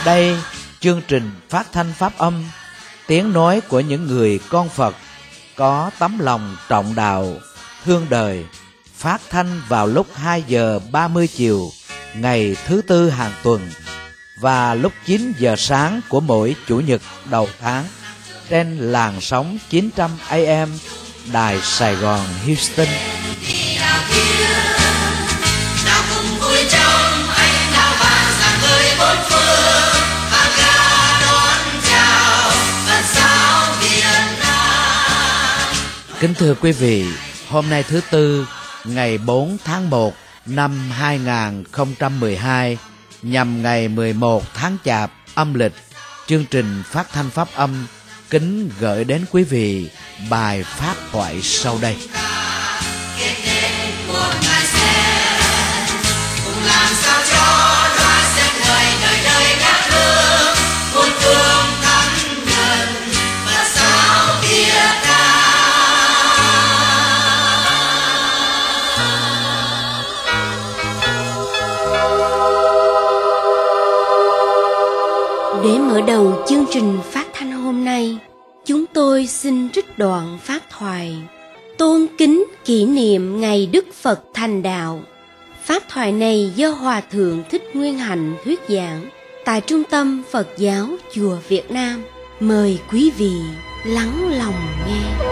Đây, chương trình phát thanh pháp âm, tiếng nói của những người con Phật có tấm lòng trọng đạo, thương đời, phát thanh vào lúc 2 giờ 30 chiều ngày thứ Tư hàng tuần và lúc 9 giờ sáng của mỗi Chủ nhật đầu tháng trên làn sóng 900 AM Đài Sài Gòn Houston. Kính thưa quý vị, hôm nay thứ Tư, ngày 4 tháng 1 năm 2012, nhằm ngày 11 tháng Chạp âm lịch, chương trình phát thanh pháp âm kính gửi đến quý vị bài pháp thoại sau đây. Để mở đầu chương trình phát thanh hôm nay, chúng tôi xin trích đoạn pháp thoại tôn kính kỷ niệm ngày Đức Phật thành đạo. Pháp thoại này do Hòa Thượng Thích Nguyên Hạnh thuyết giảng tại Trung tâm Phật giáo Chùa Việt Nam. Mời quý vị lắng lòng nghe.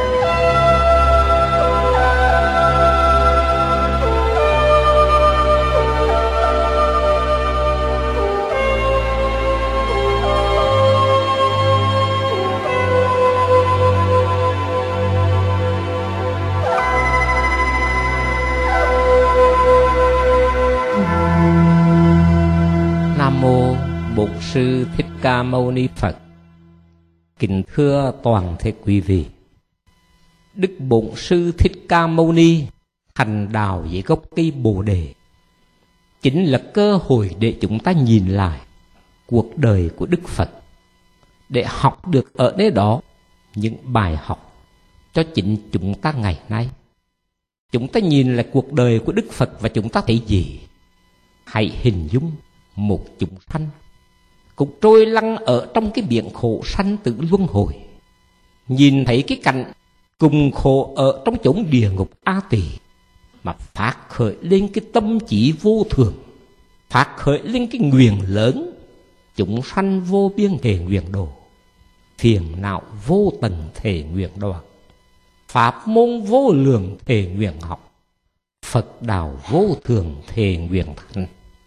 Nam mô Bổn Sư Thích Ca Mâu Ni Phật. Kính thưa toàn thể quý vị, Đức Bổn Sư Thích Ca Mâu Ni thành đạo dưới gốc cây Bồ Đề chính là cơ hội để chúng ta nhìn lại cuộc đời của Đức Phật, để học được ở nơi đó những bài học cho chính chúng ta ngày nay. Chúng ta nhìn lại cuộc đời của Đức Phật và chúng ta thấy gì? Hãy hình dung một chúng sanh cũng trôi lăn ở trong cái biển khổ sanh tử luân hồi, nhìn thấy cái cảnh cùng khổ ở trong chốn địa ngục A Tỳ, mà phát khởi lên cái tâm trí vô thường, phát khởi lên cái nguyện lớn, chúng sanh vô biên thể nguyện độ, phiền não vô tận thể nguyện đoạt, pháp môn vô lượng thể nguyện học, Phật đạo vô thường thể nguyện thành.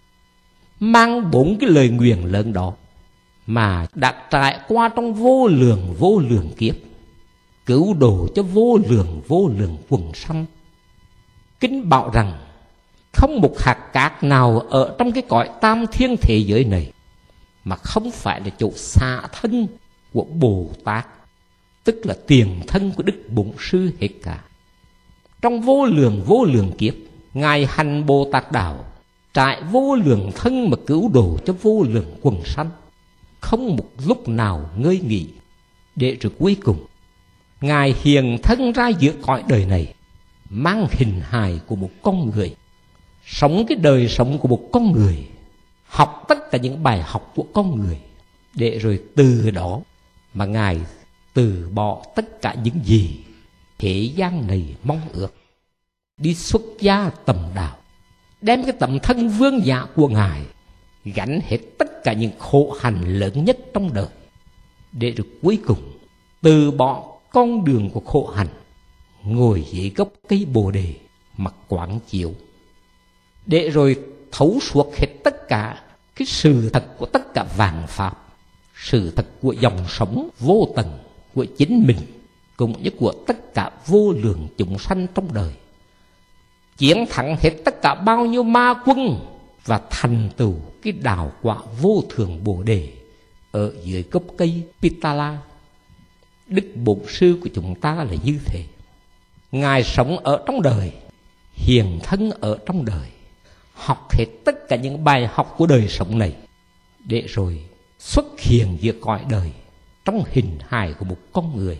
Mang 4 cái lời nguyện lớn đó mà đã trải qua trong vô lượng kiếp, cứu độ cho vô lượng quần sanh. Kinh bảo rằng không một hạt cát nào ở trong cái cõi tam thiên thế giới này mà không phải là chỗ xạ thân của Bồ Tát, tức là tiền thân của Đức Bổn Sư hết cả. Trong vô lượng kiếp, Ngài hành Bồ Tát đạo, trải vô lượng thân mà cứu độ cho vô lượng quần sanh, không một lúc nào ngơi nghỉ. Để rồi cuối cùng Ngài hiện thân ra giữa cõi đời này, mang hình hài của một con người, sống cái đời sống của một con người, học tất cả những bài học của con người, để rồi từ đó mà Ngài từ bỏ tất cả những gì thế gian này mong ước, đi xuất gia tầm đạo, đem cái tấm thân vương giả của Ngài gánh hết tất cả những khổ hành lớn nhất trong đời, để được cuối cùng từ bỏ con đường của khổ hành, ngồi dưới gốc cây Bồ Đề mà quán chiếu, để rồi thấu suốt hết tất cả cái sự thật của tất cả vạn pháp, sự thật của dòng sống vô tận của chính mình cũng như của tất cả vô lượng chúng sanh trong đời, chiến thắng hết tất cả bao nhiêu ma quân và thành tựu cái đạo quả vô thường Bồ Đề ở dưới gốc cây Pitala. Đức Bổn Sư của chúng ta là như thế. Ngài sống ở trong đời, hiện thân ở trong đời, học hết tất cả những bài học của đời sống này, để rồi xuất hiện giữa cõi đời trong hình hài của một con người.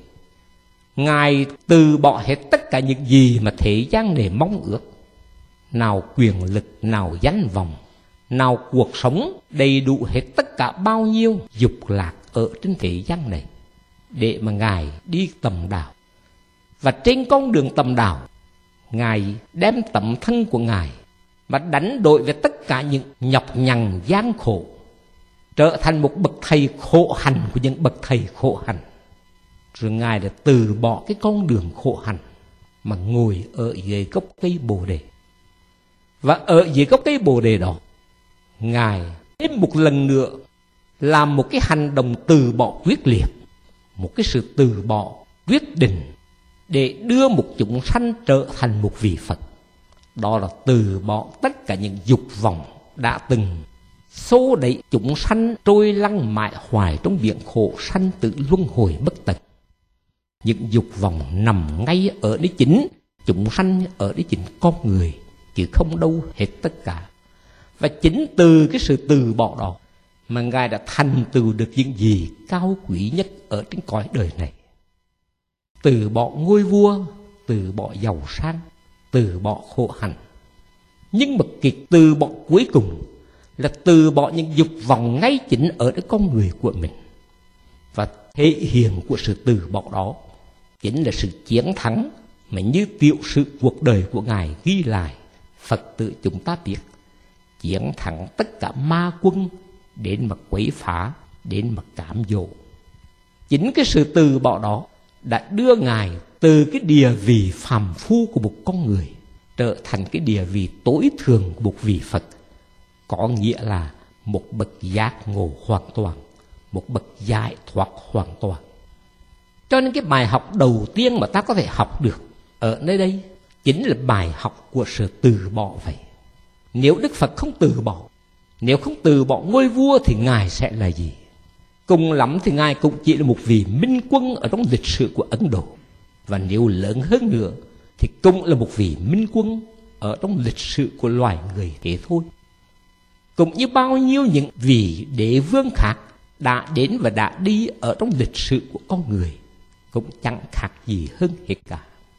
Ngài từ bỏ hết tất cả những gì mà thế gian này mong ước, nào quyền lực, nào danh vọng, nào cuộc sống đầy đủ hết tất cả bao nhiêu dục lạc ở trên thế gian này, để mà Ngài đi tầm đạo. Và trên con đường tầm đạo, Ngài đem tấm thân của Ngài mà đánh đổi với tất cả những nhọc nhằn gian khổ, trở thành một bậc thầy khổ hạnh của những bậc thầy khổ hạnh. Rồi Ngài đã từ bỏ cái con đường khổ hạnh mà ngồi ở dưới gốc cây Bồ Đề. Và ở dưới gốc cây Bồ Đề đó, Ngài thêm một lần nữa làm một cái hành động từ bỏ quyết liệt, một cái sự từ bỏ quyết định để đưa một chúng sanh trở thành một vị Phật. Đó là từ bỏ tất cả những dục vọng đã từng xô đẩy chúng sanh trôi lăn mãi hoài trong biển khổ sanh tử luân hồi bất tận. Những dục vọng nằm ngay ở đấy chính chúng sanh, ở đấy chính con người, chứ không đâu hết tất cả. Và chính từ cái sự từ bỏ đó mà Ngài đã thành tựu được những gì cao quý nhất ở trên cõi đời này. Từ bỏ ngôi vua, từ bỏ giàu sang, từ bỏ khổ hạnh. Nhưng mà cái từ bỏ cuối cùng là từ bỏ những dục vọng ngay chính ở cái con người của mình. Và thể hiện của sự từ bỏ đó chính là sự chiến thắng mà như tiểu sử cuộc đời của Ngài ghi lại. Phật tử chúng ta biết, chiến thắng tất cả ma quân đến mà quấy phá, đến mà cám dỗ. Chính cái sự từ bỏ đó đã đưa Ngài từ cái địa vị phàm phu của một con người trở thành cái địa vị tối thượng của một vị Phật, có nghĩa là một bậc giác ngộ hoàn toàn, một bậc giải thoát hoàn toàn. Cho nên cái bài học đầu tiên mà ta có thể học được ở nơi đây chính là bài học của sự từ bỏ vậy. Nếu Đức Phật không từ bỏ, nếu không từ bỏ ngôi vua thì Ngài sẽ là gì? Cùng lắm thì Ngài cũng chỉ là một vị minh quân ở trong lịch sử của Ấn Độ. Và nếu lớn hơn nữa thì cũng là một vị minh quân ở trong lịch sử của loài người thế thôi. Cũng như bao nhiêu những vị đế vương khác đã đến và đã đi ở trong lịch sử của con người, cũng chẳng khác gì hơn hết cả.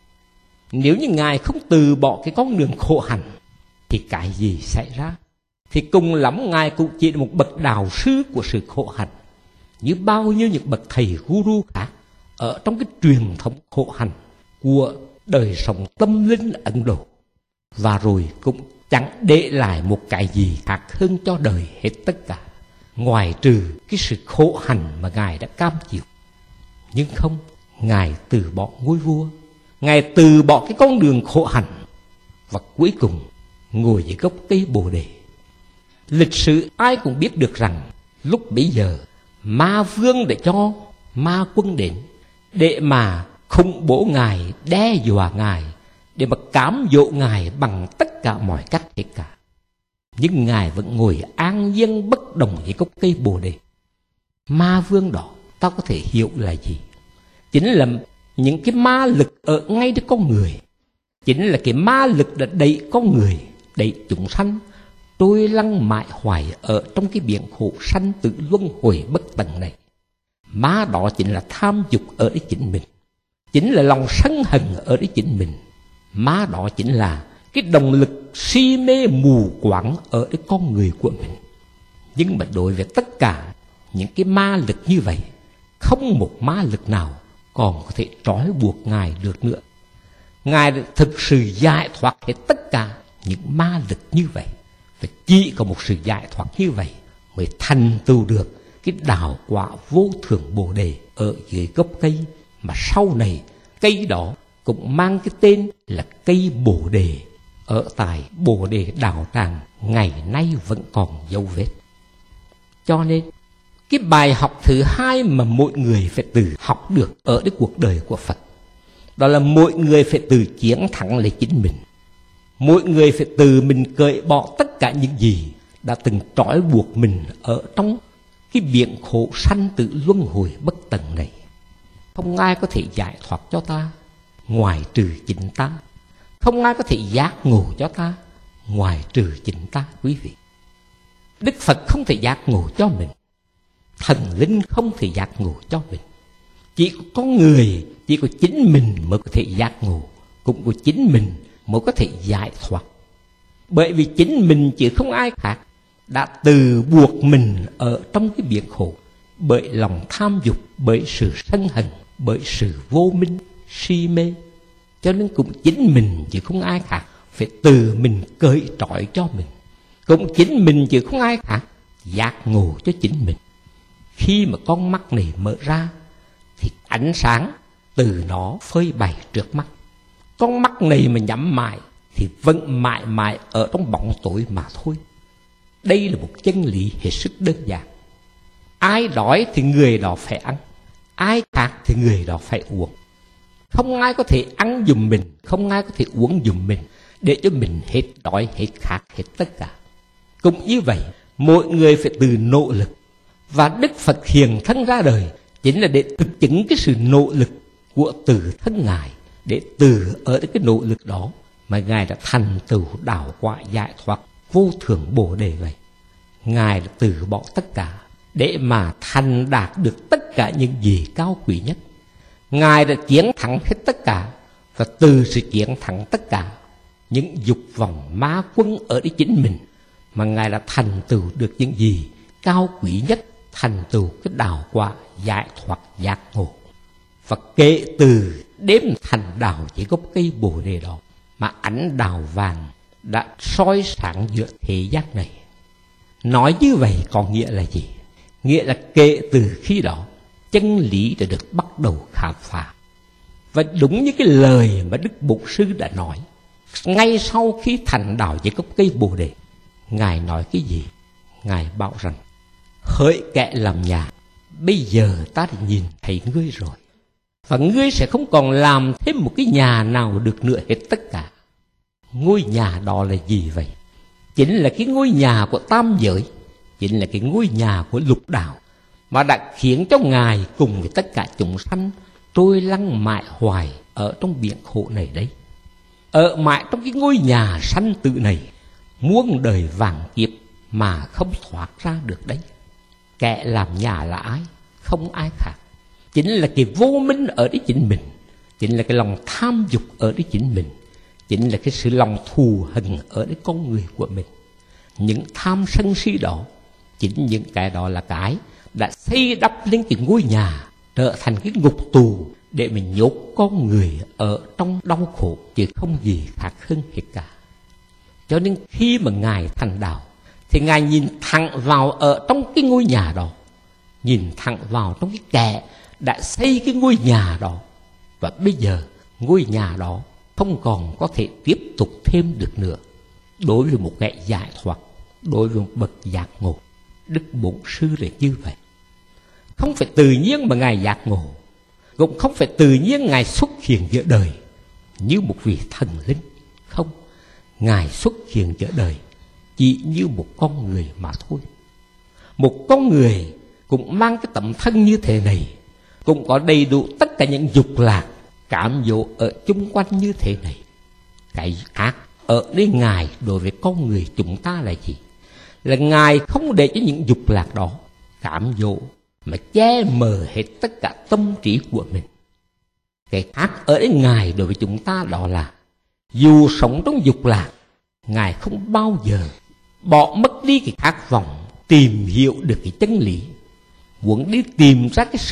Nếu như Ngài không từ bỏ cái con đường khổ hạnh thì cái gì xảy ra? Thì cùng lắm Ngài cũng chỉ là một bậc đạo sư của sự khổ hạnh, như bao nhiêu những bậc thầy guru khác ở trong cái truyền thống khổ hạnh của đời sống tâm linh Ấn Độ. Và rồi cũng chẳng để lại một cái gì khác hơn cho đời hết tất cả, ngoài trừ cái sự khổ hạnh mà Ngài đã cam chịu. Nhưng không, Ngài từ bỏ ngôi vua, Ngài từ bỏ cái con đường khổ hạnh, và cuối cùng ngồi dưới gốc cây Bồ Đề. Lịch sử ai cũng biết được rằng lúc bấy giờ ma vương để cho ma quân đến để mà khủng bố Ngài, đe dọa Ngài, để mà cám dỗ Ngài bằng tất cả mọi cách hết cả. Nhưng Ngài vẫn ngồi an nhiên bất động dưới gốc cây Bồ Đề. Ma vương đó ta có thể hiểu là gì? Chính là những cái ma lực ở ngay trên con người. Chính là cái ma lực đã đẩy con người, đẩy chúng sanh trôi lăn mãi hoài ở trong cái biển khổ sanh tử luân hồi bất tận này. Ma đó chính là tham dục ở đấy chính mình, chính là lòng sân hận ở đấy chính mình. Ma đó chính là cái động lực si mê mù quáng ở đấy con người của mình. Nhưng mà đối với tất cả những cái ma lực như vậy, không một ma lực nào còn có thể trói buộc Ngài được nữa. Ngài đã thực sự giải thoát hết tất cả những ma lực như vậy. Và chỉ có một sự giải thoát như vậy mới thành tựu được cái đạo quả vô thượng Bồ Đề ở dưới gốc cây, mà sau này cây đó cũng mang cái tên là cây Bồ Đề, ở tại Bồ Đề Đạo Tràng ngày nay vẫn còn dấu vết. Cho nên cái bài học thứ hai mà mỗi người phải tự học được ở cái cuộc đời của Phật, đó là mỗi người phải tự chiến thắng lấy chính mình. Mỗi người phải tự mình cởi bỏ tất cả những gì đã từng trói buộc mình ở trong cái biển khổ sanh tử luân hồi bất tận này. Không ai có thể giải thoát cho ta ngoài trừ chính ta. Không ai có thể giác ngộ cho ta ngoài trừ chính ta, quý vị. Đức Phật không thể giác ngộ cho mình, thần linh không thể giác ngộ cho mình. Chỉ có con người, chỉ có chính mình mới có thể giác ngộ, cũng có chính mình mới có thể giải thoát. Bởi vì chính mình chứ không ai khác đã từ buộc mình ở trong cái biển khổ bởi lòng tham dục, bởi sự sân hận, bởi sự vô minh, si mê. Cho nên cũng chính mình chứ không ai khác phải từ mình cởi trói cho mình. Cũng chính mình chứ không ai khác giác ngộ cho chính mình. Khi mà con mắt này mở ra thì ánh sáng từ nó phơi bày trước mắt. Con mắt này mà nhắm mãi thì vẫn mãi mãi ở trong bóng tối mà thôi. Đây là một chân lý hết sức đơn giản. Ai đói thì người đó phải ăn, ai khát thì người đó phải uống. Không ai có thể ăn giùm mình, không ai có thể uống giùm mình để cho mình hết đói, hết khát, hết tất cả. Cũng như vậy, mỗi người phải từ nỗ lực. Và Đức Phật hiện thân ra đời chính là để thực chứng cái sự nỗ lực của từ thân Ngài, để từ ở cái nỗ lực đó mà Ngài đã thành tựu đạo quả giải thoát vô thượng Bồ Đề vậy. Ngài đã từ bỏ tất cả để mà thành đạt được tất cả những gì cao quý nhất. Ngài đã chiến thắng hết tất cả, và từ sự chiến thắng tất cả những dục vọng ma quân ở đấy chính mình mà Ngài đã thành tựu được những gì cao quý nhất, thành tựu cái đạo quả giải thoát giác ngộ. Và kể từ đêm thành đạo chỉ gốc cây Bồ Đề đó mà ánh đào vàng đã soi sáng giữa thế gian này. Nói như vậy có nghĩa là gì? Nghĩa là kể từ khi đó chân lý đã được bắt đầu khám phá. Và đúng như cái lời mà Đức Bổn Sư đã nói ngay sau khi thành đạo dưới gốc cây Bồ Đề. Ngài nói cái gì? Ngài bảo rằng: hỡi kẻ làm nhà, bây giờ ta đã nhìn thấy ngươi rồi, và ngươi sẽ không còn làm thêm một cái nhà nào được nữa hết tất cả. Ngôi nhà đó là gì vậy? Chính là cái ngôi nhà của tam giới, chính là cái ngôi nhà của lục đạo mà đã khiến cho Ngài cùng với tất cả chúng sanh trôi lăn mãi hoài ở trong biển khổ này đấy. Ở mãi trong cái ngôi nhà sanh tử này muôn đời vạn kiếp mà không thoát ra được đấy. Kẻ làm nhà là ai? Không ai khác, chính là cái vô minh ở đấy chính mình, chính là cái lòng tham dục ở đấy chính mình, chính là cái sự lòng thù hằn ở đấy con người của mình. Những tham sân si đó, chính những cái đó là cái đã xây đắp lên cái ngôi nhà trở thành cái ngục tù để mình nhốt con người ở trong đau khổ, chứ không gì khác hơn hết cả. Cho nên khi mà Ngài thành đạo thì Ngài nhìn thẳng vào ở trong cái ngôi nhà đó, nhìn thẳng vào trong cái kẻ đã xây cái ngôi nhà đó. Và bây giờ ngôi nhà đó không còn có thể tiếp tục thêm được nữa. Đối với một kẻ giải thoát, đối với một bậc giác ngộ, Đức Bổn Sư là như vậy. Không phải tự nhiên mà Ngài giác ngộ, cũng không phải tự nhiên Ngài xuất hiện giữa đời như một vị thần linh. Không, Ngài xuất hiện giữa đời chỉ như một con người mà thôi. Một con người cũng mang cái tấm thân như thế này, cũng có đầy đủ tất cả những dục lạc cám dỗ ở chung quanh như thế này. Cái ác ở đây Ngài đối với con người chúng ta là gì? Là Ngài không để cho những dục lạc đó cám dỗ mà che mờ hết tất cả tâm trí của mình. Cái ác ở đây Ngài đối với chúng ta đó là dù sống trong dục lạc, Ngài không bao giờ bỏ mất đi cái khát vọng tìm hiểu được cái chân lý, muốn đi tìm ra cái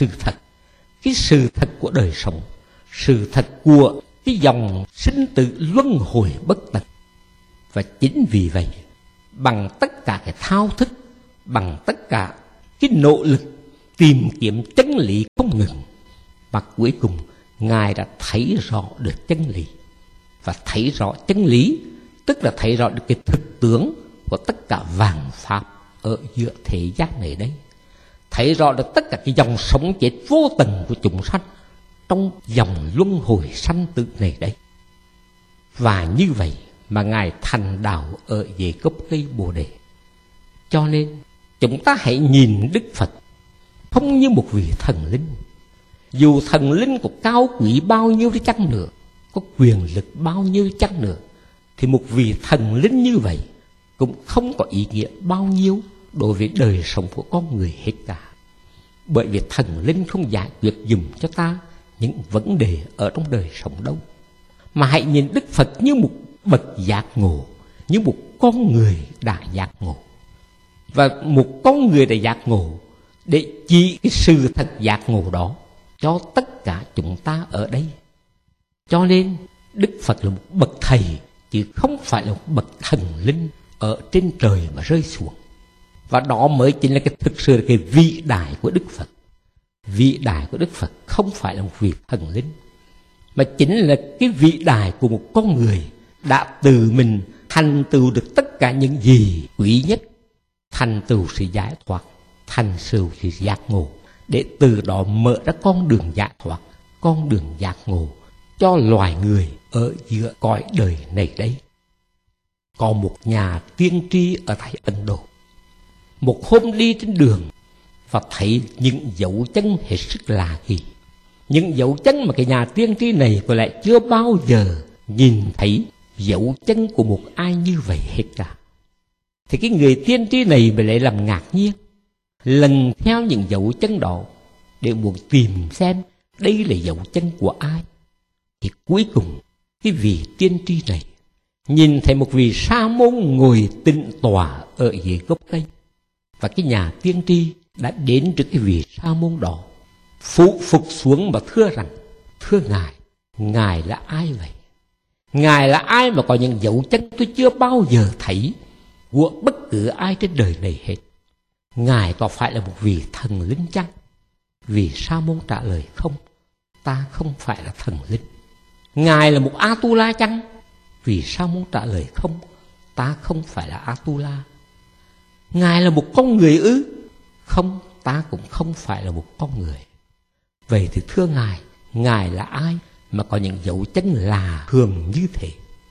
sự thật của đời sống, sự thật của cái dòng sinh tử luân hồi bất tận. Và chính vì vậy, bằng tất cả cái thao thức, bằng tất cả cái nỗ lực tìm kiếm chân lý không ngừng, và cuối cùng Ngài đã thấy rõ được chân lý. Và thấy rõ chân lý tức là thấy rõ được cái thực tướng của tất cả vạn pháp ở giữa thế gian này đấy. Thấy rõ được tất cả cái dòng sống chết vô tận của chúng sanh trong dòng luân hồi sanh tử này đấy. Và như vậy mà Ngài thành đạo ở dưới gốc cây Bồ Đề. Cho nên chúng ta hãy nhìn Đức Phật không như một vị thần linh. Dù thần linh có cao quý bao nhiêu đi chăng nữa, có quyền lực bao nhiêu chăng nữa, thì một vị thần linh như vậy cũng không có ý nghĩa bao nhiêu đối với đời sống của con người hết cả. Bởi vì thần linh không giải quyết dùm cho ta những vấn đề ở trong đời sống đâu. Mà hãy nhìn Đức Phật như một bậc giác ngộ, như một con người đã giác ngộ. và một con người đã giác ngộ để chỉ cái sự thật giác ngộ đó cho tất cả chúng ta ở đây. Cho nên Đức Phật là một bậc thầy, chứ không phải là một bậc thần linh ở trên trời mà rơi xuống. Và đó mới chính là cái thực sự là cái vĩ đại của Đức Phật. Vĩ đại của Đức Phật không phải là một vị thần linh, mà chính là cái vĩ đại của một con người đã tự mình thành tựu được tất cả những gì quý nhất, thành tựu sự giải thoát, thành tựu sự giác ngộ, để từ đó mở ra con đường giải thoát, con đường giác ngộ cho loài người ở giữa cõi đời này đây. Có một nhà tiên tri ở tại Ấn Độ, một hôm đi trên đường và thấy những dấu chân hết sức lạ kỳ. Những dấu chân mà cái nhà tiên tri này có lẽ chưa bao giờ nhìn thấy dấu chân của một ai như vậy hết cả. Thì cái người tiên tri này mới lại làm ngạc nhiên, lần theo những dấu chân đó để muốn tìm xem đây là dấu chân của ai. Thì cuối cùng cái vị tiên tri này nhìn thấy một vị sa môn ngồi tĩnh tọa ở dưới gốc cây. Và cái nhà tiên tri đã đến trước cái vị sa môn đó, phụ phục xuống và thưa rằng: thưa Ngài, Ngài là ai vậy? Ngài là ai mà có những dấu chân tôi chưa bao giờ thấy của bất cứ ai trên đời này hết? Ngài có phải là một vị thần linh chăng? Vị sa môn trả lời: không, ta không phải là thần linh. Ngài là một Atula chăng? Vị sa môn trả lời: không, ta không phải là Atula. Ngài là một con người ư? Không, ta cũng không phải là một con người. Vậy thì thưa Ngài, Ngài là ai mà có những dấu chân lạ thường như thế?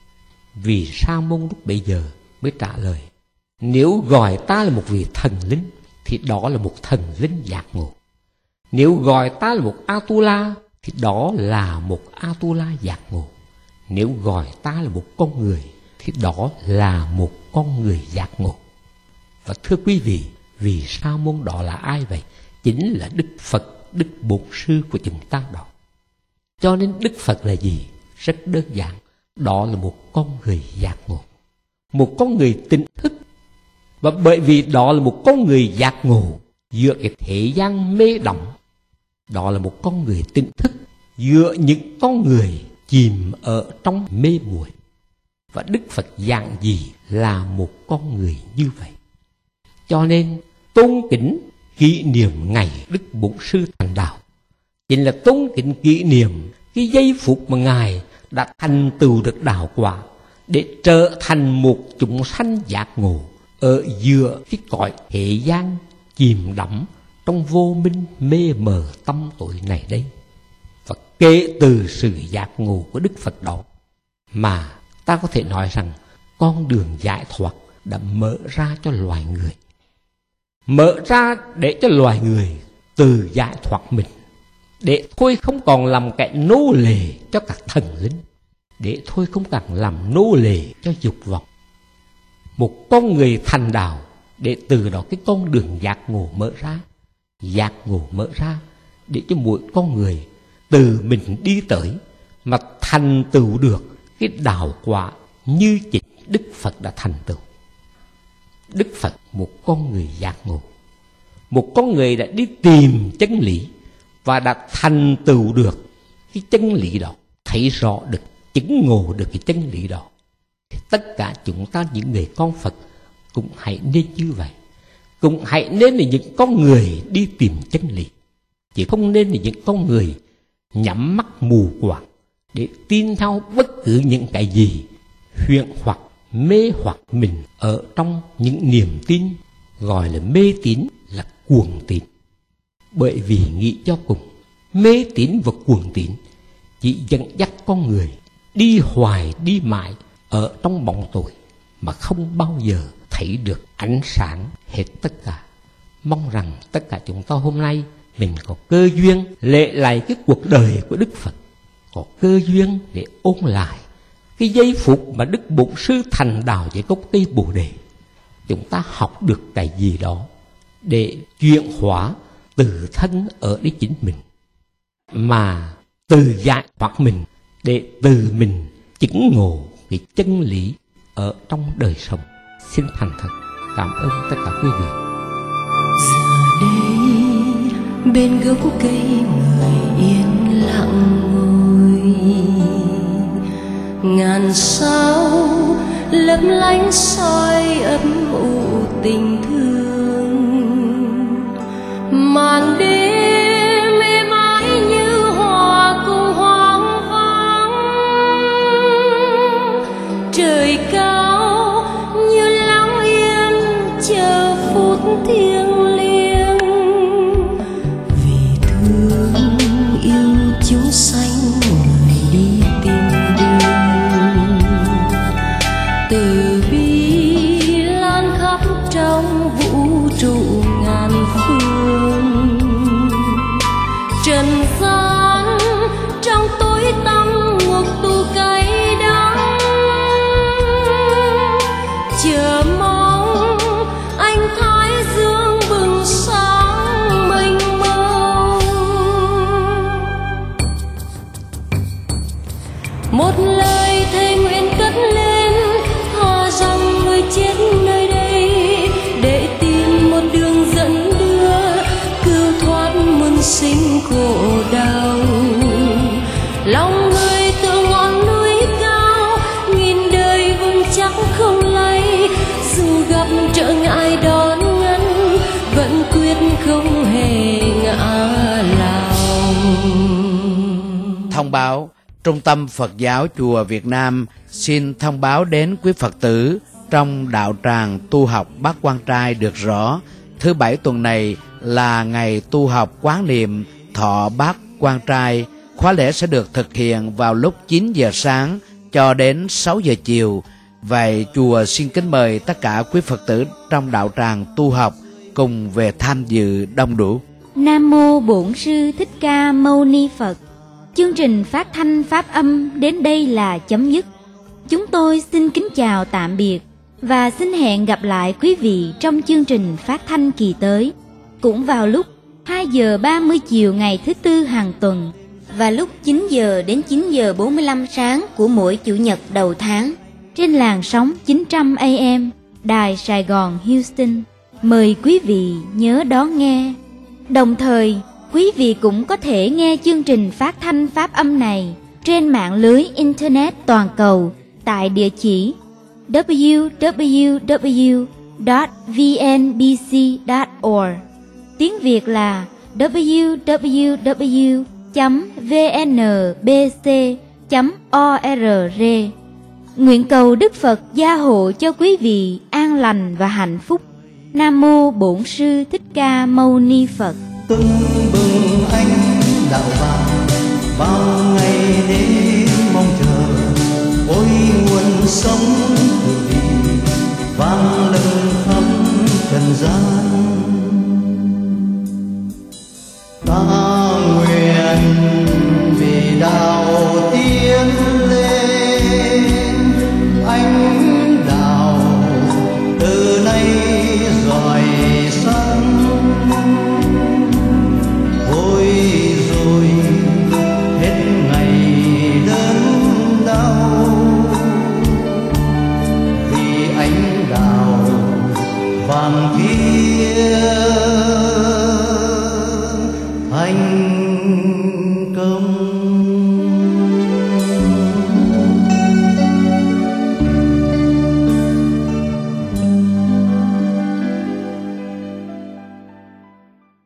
Vị sa môn lúc bấy giờ mới trả lời: nếu gọi ta là một vị thần linh thì đó là một thần linh giác ngộ. Nếu gọi ta là một Atula thì đó là một Atula giác ngộ. Nếu gọi ta là một con người thì đó là một con người giác ngộ. Và thưa quý vị, vị sa môn đó là ai vậy? Chính là Đức Phật, Đức Bổn Sư của chúng ta đó. Cho nên Đức Phật là gì? Rất đơn giản, đó là một con người giác ngộ, một con người tỉnh thức. Và bởi vì đó là một con người giác ngộ giữa cái thế gian mê động, đó là một con người tỉnh thức giữa những con người chìm ở trong mê muội. Và Đức Phật dạng gì là một con người như vậy. Cho nên tôn kính kỷ niệm ngày Đức Bổn Sư thành đạo chính là tôn kính kỷ niệm cái giây phút mà Ngài đã thành tựu được đạo quả, để trở thành một chúng sanh giác ngộ ở giữa cái cõi thế gian chìm đắm trong vô minh mê mờ tâm tối này đây. Và kể từ sự giác ngộ của Đức Phật đó mà ta có thể nói rằng con đường giải thoát đã mở ra cho loài người. Mở ra để cho loài người từ giải thoát mình, để thôi không còn làm kẻ nô lệ cho các thần linh, để thôi không còn làm nô lệ cho dục vọng. Một con người thành đạo, để từ đó cái con đường giác ngộ mở ra. Giác ngộ mở ra để cho mỗi con người từ mình đi tới mà thành tựu được cái đạo quả như chính Đức Phật đã thành tựu. Đức Phật một con người giác ngộ, một con người đã đi tìm chân lý và đã thành tựu được cái chân lý đó, thấy rõ được, chứng ngộ được cái chân lý đó. Thì tất cả chúng ta những người con Phật cũng hãy nên như vậy, cũng hãy nên là những con người đi tìm chân lý, chứ không nên là những con người nhắm mắt mù quáng để tin theo bất cứ những cái gì huyễn hoặc mê hoặc mình ở trong những niềm tin gọi là mê tín, là cuồng tín. Bởi vì nghĩ cho cùng, mê tín và cuồng tín chỉ dẫn dắt con người đi hoài đi mãi ở trong bóng tối mà không bao giờ thấy được ánh sáng hết tất cả. Mong rằng tất cả chúng ta hôm nay mình có cơ duyên lệ lại cái cuộc đời của Đức Phật, có cơ duyên để ôn lại cái giây phút mà Đức Bổn Sư thành đạo dưới gốc cây Bồ Đề. Chúng ta học được cái gì đó để chuyển hóa từ thân ở đi chính mình, mà từ giải thoát mình để từ mình chứng ngộ cái chân lý ở trong đời sống. Xin thành thật. Cảm ơn tất cả quý vị. Giờ đây bên gốc cây người yên lặng ngồi, ngàn sao lấp lánh soi ấm u tình thương. Màn đêm êm ái như hòa cùng hoang vắng, trời cao như lặng yên chờ phút thiêng liêng. Vì thương yêu chúng sanh người đi tìm đường, từ bi lan khắp trong vũ trụ ngàn phương. Trần gian trong tối tăm ngục tù cay đắng, chờ mong ánh thái dương bừng sáng mênh mông. Một lời thề nguyện cất lên, thà rằng người chết nơi đây để tìm một đường dẫn đưa, cứu thoát muôn sinh khổ đau. Lòng người tựa ngọn núi cao, nghìn đời vững chắc không lay, dù gặp trở ngại đón ngăn vẫn quyết không hề ngã lòng. Thông báo, Trung tâm Phật giáo Chùa Việt Nam xin thông báo đến quý Phật tử trong đạo tràng tu học Bát Quan Trai được rõ, thứ Bảy tuần này là ngày tu học quán niệm thọ Bát Quan Trai. Khóa lễ sẽ được thực hiện vào lúc 9 giờ sáng cho đến 6 giờ chiều. Vậy chùa xin kính mời tất cả quý Phật tử trong đạo tràng tu học cùng về tham dự đông đủ. Nam mô Bổn Sư Thích Ca Mâu Ni Phật. Chương trình phát thanh pháp âm đến đây là chấm dứt. Chúng tôi xin kính chào tạm biệt và xin hẹn gặp lại quý vị trong chương trình phát thanh kỳ tới, cũng vào lúc 2 giờ 30 chiều ngày thứ Tư hàng tuần Và lúc 9 giờ đến 9 giờ 45 sáng của mỗi Chủ nhật đầu tháng trên làn sóng 900 AM Đài Sài Gòn Houston. Mời quý vị nhớ đón nghe. Đồng thời, quý vị cũng có thể nghe chương trình phát thanh pháp âm này trên mạng lưới Internet toàn cầu tại địa chỉ www.vnbc.org. Tiếng Việt là www.vnbc.org. Nguyện cầu Đức Phật gia hộ cho quý vị an lành và hạnh phúc. Nam mô Bổn Sư Thích Ca Mâu Ni Phật. Tưng bừng ánh đạo vàng bao ngày đêm mong chờ, ôi nguồn sống từ bi vang lên khắp trần gian. Ta nguyện vì đạo tiến lên, ánh đạo từ nay rọi sáng. Ôi rồi hết ngày đớn đau, vì ánh đạo vàng kia thành công.